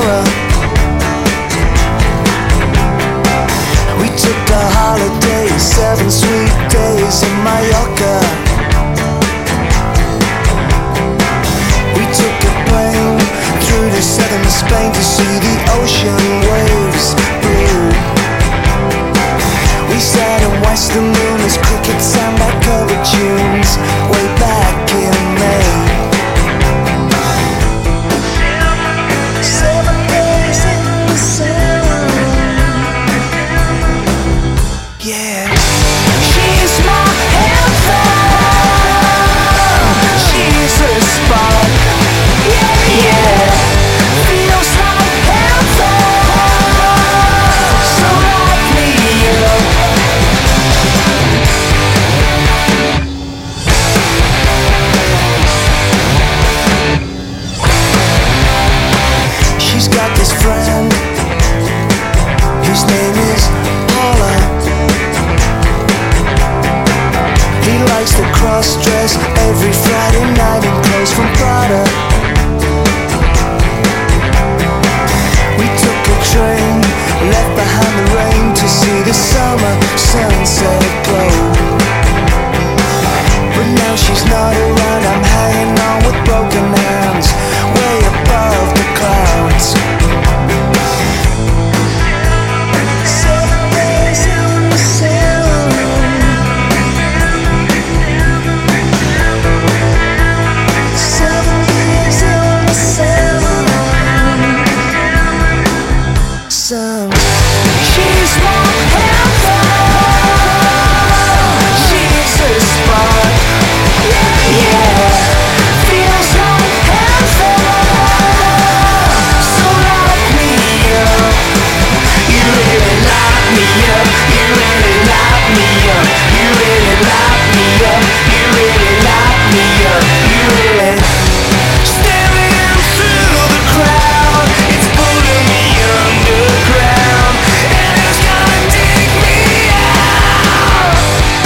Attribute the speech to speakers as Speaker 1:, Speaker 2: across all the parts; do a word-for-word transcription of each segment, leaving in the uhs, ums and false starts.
Speaker 1: Bora. We took a holiday, seven sweet days in Mallorca. We took a plane through to southern Spain to see the ocean waves blue. We sat and watched the moon as crickets sang back cover tunes way back in May. Seven days in the sun. Yeah. She's my anthem. She's a spark. Yeah, yeah. Feels like heaven. So light me up. She's got this friend, his name is Paula. He likes to cross-dress every Friday night in clothes from Prada. We took a train, left behind the rain to see the summer sunset glow. But now she's not around, I'm hanging on with broken hands, way above the clouds. Seven days in the sun. Seven days in the sun. Sun. She's my anthem. She's a spark. Yeah, yeah. Feels like heaven. So light me up. You really light me up. You really light me up. You really light me up. You really light me up. You really. Staring through the crowd, it's pulling me underground, and it's gonna dig me out.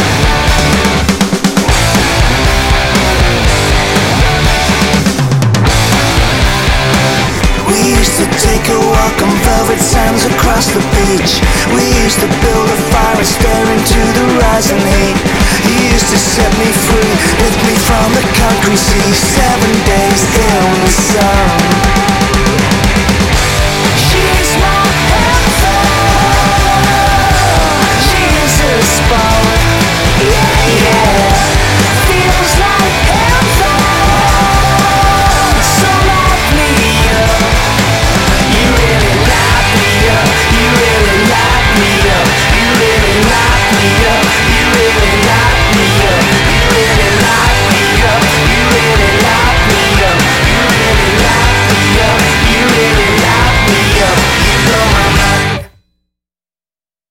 Speaker 1: We used to take a walk on velvet sands across the beach. We used to build a fire and stare into the rising heat. He used to set me free, lift me from the concrete sea. Seven